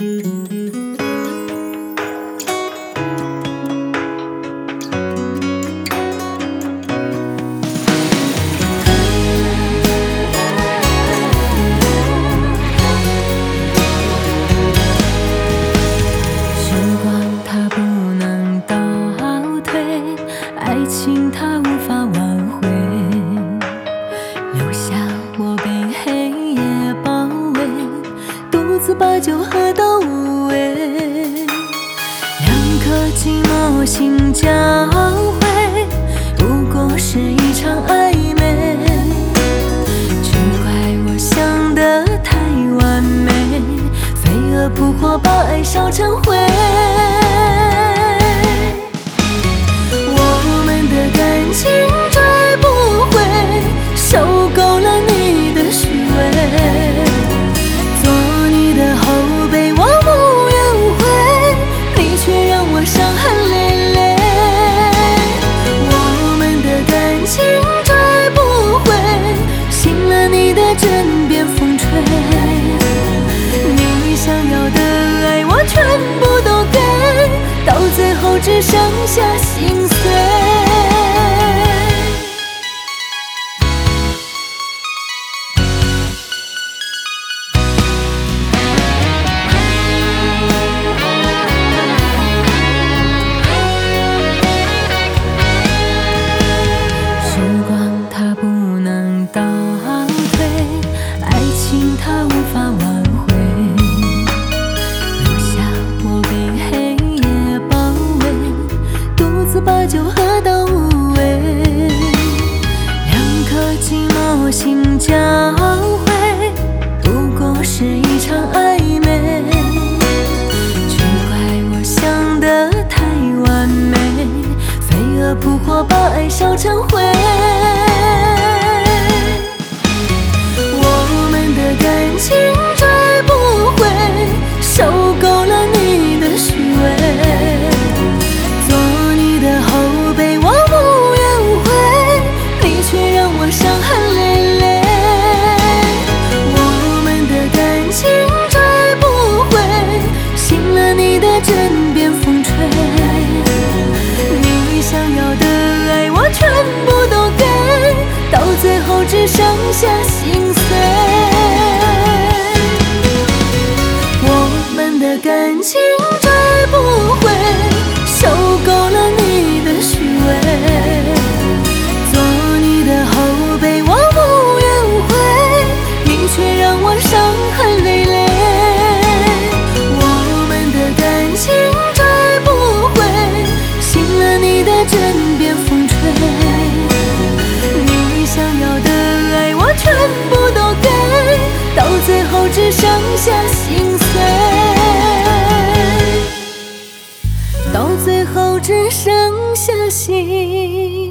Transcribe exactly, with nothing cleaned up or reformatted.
爱情它无法挽回，留下我被黑夜包围，独自把酒喝到无味。两颗寂寞心交汇，不过是一场暧昧。只怪我想得太完美，飞蛾扑火把爱烧成灰。感情追不回，受够了你的虚伪，做你的后辈我无怨无悔，你却让我伤痕累累。我们的感情追不回，信了你的枕边风吹，你想要的爱我全部都给，到最后只剩下心碎。它无法挽回，留下我被黑夜包围，独自把酒喝到无味。两颗寂寞心交汇，不过是一场暧昧。只怪我想得太完美，飞蛾扑火把爱烧成灰。感情追不回，受够了你的虚伪，做你的后辈我无怨无悔，你却让我伤痕累累。我们的感情追不回，信了你的枕边风吹，你想要的爱我全部都给，到最后只剩下心碎。感情追不回，受够了你的虚伪，做你的后辈我无怨无悔，你却让我伤痕累累。我们的感情追不回，信了你的枕边风吹，你想要的爱我全部都给，到最后只剩下心碎。到最后只剩下心。